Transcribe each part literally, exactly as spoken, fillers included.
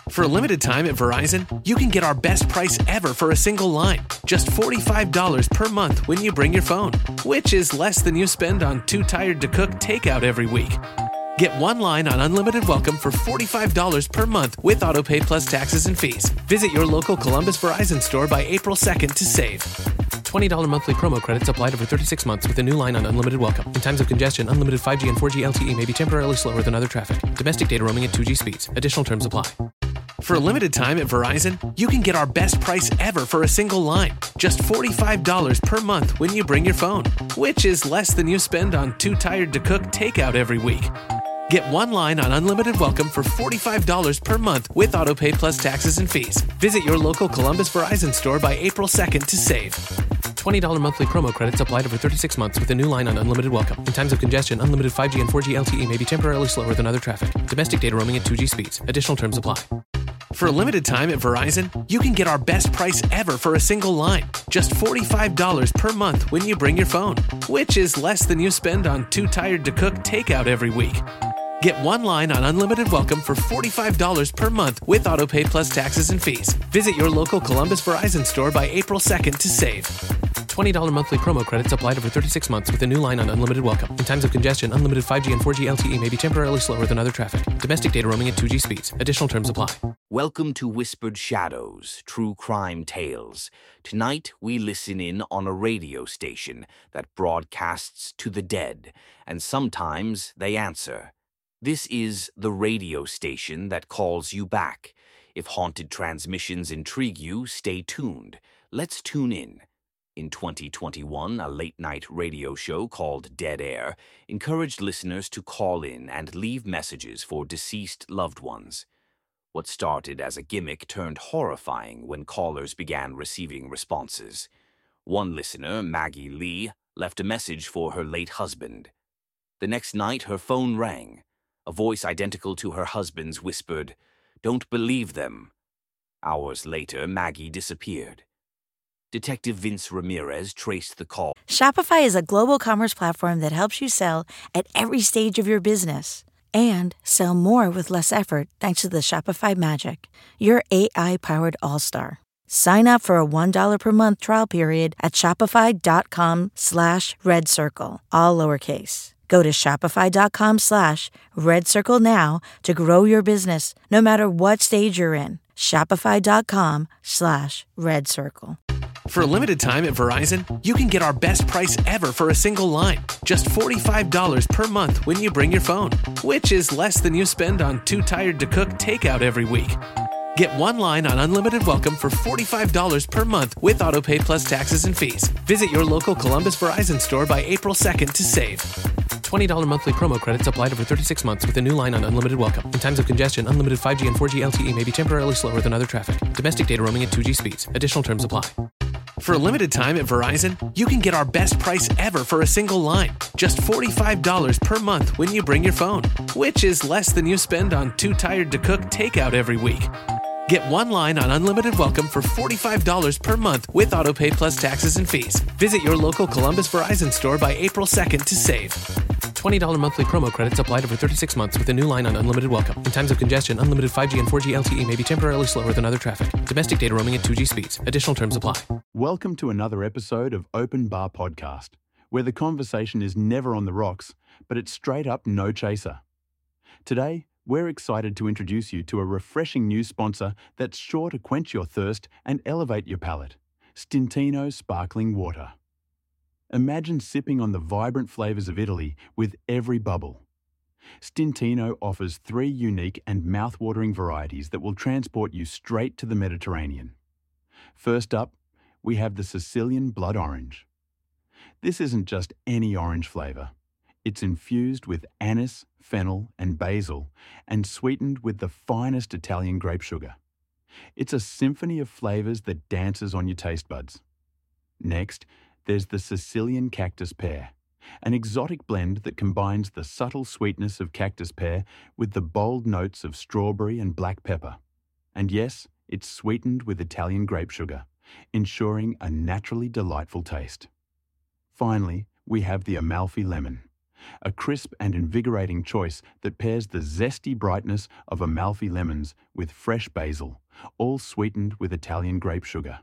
For a limited time at Verizon, you can get our best price ever for a single line. Just forty-five dollars per month when you bring your phone, which is less than you spend on Too Tired to Cook takeout every week. Get one line on Unlimited Welcome for forty-five dollars per month with AutoPay plus taxes and fees. Visit your local Columbus Verizon store by April second to save. twenty dollars monthly promo credits applied over thirty-six months with a new line on Unlimited Welcome. In times of congestion, unlimited five G and four G L T E may be temporarily slower than other traffic. Domestic data roaming at two G speeds. Additional terms apply. For a limited time at Verizon, you can get our best price ever for a single line. Just forty-five dollars per month when you bring your phone, which is less than you spend on Too Tired to Cook takeout every week. Get one line on Unlimited Welcome for forty-five dollars per month with AutoPay plus taxes and fees. Visit your local Columbus Verizon store by April second to save. twenty dollars monthly promo credits applied over thirty-six months with a new line on Unlimited Welcome. In times of congestion, unlimited five G and four G L T E may be temporarily slower than other traffic. Domestic data roaming at two G speeds. Additional terms apply. For a limited time at Verizon, you can get our best price ever for a single line. Just forty-five dollars per month when you bring your phone, which is less than you spend on Too Tired to Cook takeout every week. Get one line on Unlimited Welcome for forty-five dollars per month with AutoPay plus taxes and fees. Visit your local Columbus Verizon store by April second to save. twenty dollars monthly promo credits applied over thirty-six months with a new line on Unlimited Welcome. In times of congestion, unlimited five G and four G L T E may be temporarily slower than other traffic. Domestic data roaming at two G speeds. Additional terms apply. Welcome to Whispered Shadows, True Crime Tales. Tonight, we listen in on a radio station that broadcasts to the dead, and sometimes they answer. This is the radio station that calls you back. If haunted transmissions intrigue you, stay tuned. Let's tune in. In twenty twenty-one, a late-night radio show called Dead Air encouraged listeners to call in and leave messages for deceased loved ones. What started as a gimmick turned horrifying when callers began receiving responses. One listener, Maggie Lee, left a message for her late husband. The next night, her phone rang. A voice identical to her husband's whispered, "Don't believe them." Hours later, Maggie disappeared. Detective Vince Ramirez traced the call. Shopify is a global commerce platform that helps you sell at every stage of your business and sell more with less effort thanks to the Shopify magic, your A I-powered all-star. Sign up for a one dollar per month trial period at shopify.com slash red circle, all lowercase. Go to shopify.com slash red circle now to grow your business no matter what stage you're in. Shopify.com slash red circle. For a limited time at Verizon, you can get our best price ever for a single line. Just forty-five dollars per month when you bring your phone, which is less than you spend on Too Tired to Cook takeout every week. Get one line on Unlimited Welcome for forty-five dollars per month with AutoPay plus taxes and fees. Visit your local Columbus Verizon store by April second to save. twenty dollars monthly promo credits applied over thirty-six months with a new line on Unlimited Welcome. In times of congestion, unlimited five G and four G L T E may be temporarily slower than other traffic. Domestic data roaming at two G speeds. Additional terms apply. For a limited time at Verizon, you can get our best price ever for a single line. Just forty-five dollars per month when you bring your phone, which is less than you spend on Too Tired to Cook takeout every week. Get one line on Unlimited Welcome for forty-five dollars per month with AutoPay plus taxes and fees. Visit your local Columbus Verizon store by April second to save. twenty dollars monthly promo credits applied over thirty-six months with a new line on Unlimited Welcome. In times of congestion, unlimited five G and four G L T E may be temporarily slower than other traffic. Domestic data roaming at two G speeds. Additional terms apply. Welcome to another episode of Open Bar Podcast, where the conversation is never on the rocks, but it's straight up no chaser. Today, we're excited to introduce you to a refreshing new sponsor that's sure to quench your thirst and elevate your palate, Stintino Sparkling Water. Imagine sipping on the vibrant flavours of Italy with every bubble. Stintino offers three unique and mouth-watering varieties that will transport you straight to the Mediterranean. First up, we have the Sicilian Blood Orange. This isn't just any orange flavour. It's infused with anise, fennel, and basil, and sweetened with the finest Italian grape sugar. It's a symphony of flavours that dances on your taste buds. Next, there's the Sicilian Cactus Pear, an exotic blend that combines the subtle sweetness of cactus pear with the bold notes of strawberry and black pepper. And yes, it's sweetened with Italian grape sugar, ensuring a naturally delightful taste. Finally, we have the Amalfi Lemon, a crisp and invigorating choice that pairs the zesty brightness of Amalfi lemons with fresh basil, all sweetened with Italian grape sugar.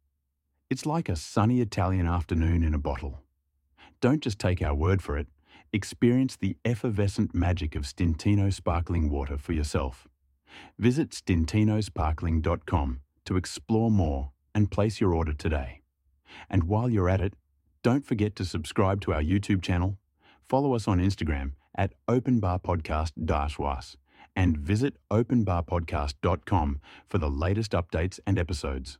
It's like a sunny Italian afternoon in a bottle. Don't just take our word for it. Experience the effervescent magic of Stintino sparkling water for yourself. Visit stintino sparkling dot com to explore more and place your order today. And while you're at it, don't forget to subscribe to our YouTube channel, follow us on Instagram at openbarpodcast-was, and visit open bar podcast dot com for the latest updates and episodes.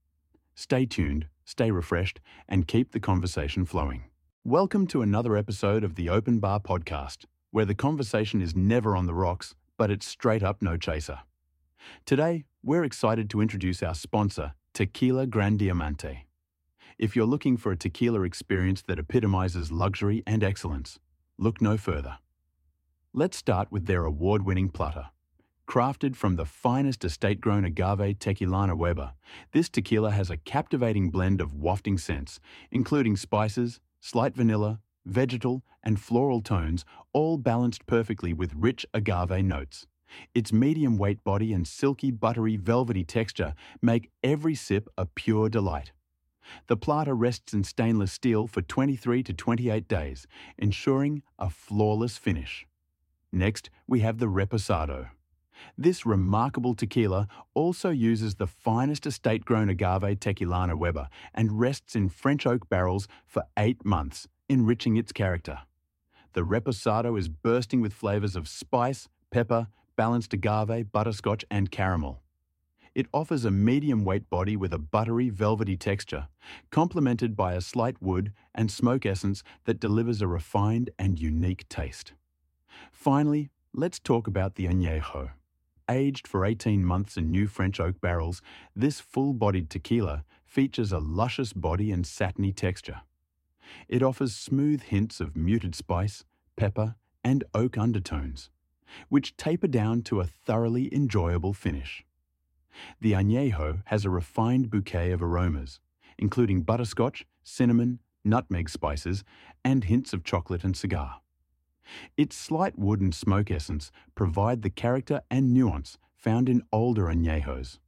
Stay tuned, stay refreshed, and keep the conversation flowing. Welcome to another episode of the Open Bar Podcast, where the conversation is never on the rocks, but it's straight up no chaser. Today, we're excited to introduce our sponsor, Tequila Gran Diamante. If you're looking for a tequila experience that epitomizes luxury and excellence, look no further. Let's start with their award-winning platter. Crafted from the finest estate-grown agave Tequilana Weber, this tequila has a captivating blend of wafting scents, including spices, slight vanilla, vegetal, and floral tones, all balanced perfectly with rich agave notes. Its medium weight body and silky, buttery, velvety texture make every sip a pure delight. The platter rests in stainless steel for twenty-three to twenty-eight days, ensuring a flawless finish. Next, we have the Reposado. This remarkable tequila also uses the finest estate-grown agave Tequilana Weber and rests in French oak barrels for eight months, enriching its character. The Reposado is bursting with flavors of spice, pepper, balanced agave, butterscotch, and caramel. It offers a medium weight body with a buttery, velvety texture, complemented by a slight wood and smoke essence that delivers a refined and unique taste. Finally, let's talk about the Añejo. Aged for eighteen months in new French oak barrels, this full-bodied tequila features a luscious body and satiny texture. It offers smooth hints of muted spice, pepper, and oak undertones, which taper down to a thoroughly enjoyable finish. The Añejo has a refined bouquet of aromas, including butterscotch, cinnamon, nutmeg spices, and hints of chocolate and cigar. Its slight wood and smoke essence provide the character and nuance found in older Añejos.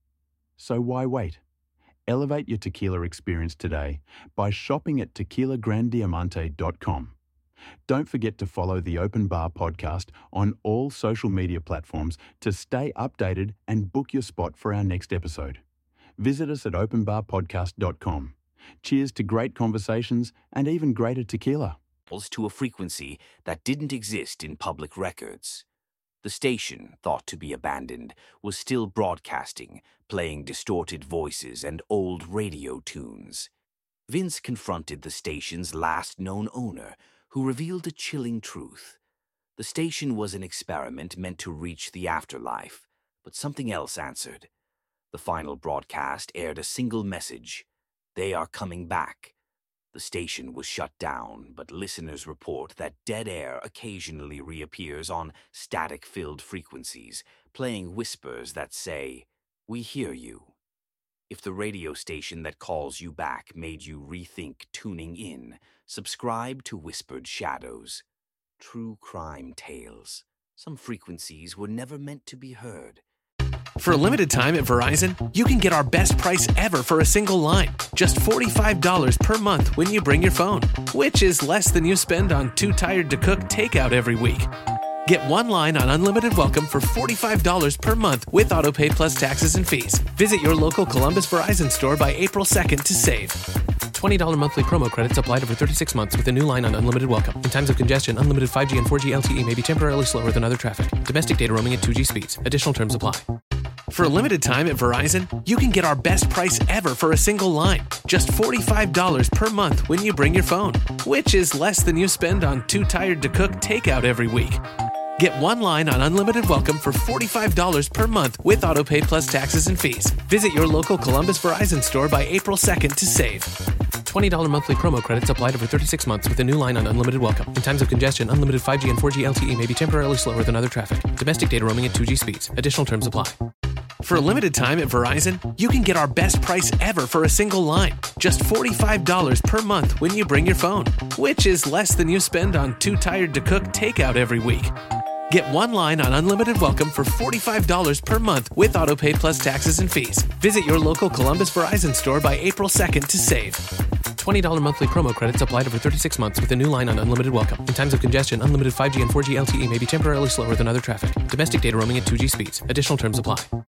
So why wait? Elevate your tequila experience today by shopping at tequila gran diamante dot com. Don't forget to follow the Open Bar Podcast on all social media platforms to stay updated and book your spot for our next episode. Visit us at open bar podcast dot com. Cheers to great conversations and even greater tequila. To a frequency that didn't exist in public records. The station, thought to be abandoned, was still broadcasting, playing distorted voices and old radio tunes. Vince confronted the station's last known owner, who revealed a chilling truth. The station was an experiment meant to reach the afterlife, but something else answered. The final broadcast aired a single message: they are coming back. The station was shut down, but listeners report that dead air occasionally reappears on static-filled frequencies, playing whispers that say, "We hear you." If the radio station that calls you back made you rethink tuning in, subscribe to Whispered Shadows. True crime tales. Some frequencies were never meant to be heard. For a limited time at Verizon, you can get our best price ever for a single line. Just forty-five dollars per month when you bring your phone, which is less than you spend on Too Tired to Cook takeout every week. Get one line on unlimited welcome for forty-five dollars per month with autopay plus taxes and fees. Visit your local Columbus Verizon store by April second to save. twenty dollars monthly promo credits applied over thirty-six months with a new line on unlimited welcome. In times of congestion, unlimited five G and four G L T E may be temporarily slower than other traffic. Domestic data roaming at two G speeds. Additional terms apply. For a limited time at Verizon, you can get our best price ever for a single line. Just forty-five dollars per month when you bring your phone, which is less than you spend on Too Tired to Cook takeout every week. Get one line on unlimited welcome for forty-five dollars per month with autopay plus taxes and fees. Visit your local Columbus Verizon store by April second to save. twenty dollars monthly promo credits applied over thirty-six months with a new line on unlimited welcome. In times of congestion, unlimited five G and four G L T E may be temporarily slower than other traffic. Domestic data roaming at two G speeds. Additional terms apply. For a limited time at Verizon, you can get our best price ever for a single line. Just forty-five dollars per month when you bring your phone, which is less than you spend on Too Tired to Cook takeout every week. Get one line on Unlimited Welcome for forty-five dollars per month with AutoPay plus taxes and fees. Visit your local Columbus Verizon store by April second to save. twenty dollars monthly promo credits applied over thirty-six months with a new line on Unlimited Welcome. In times of congestion, unlimited five G and four G L T E may be temporarily slower than other traffic. Domestic data roaming at two G speeds. Additional terms apply.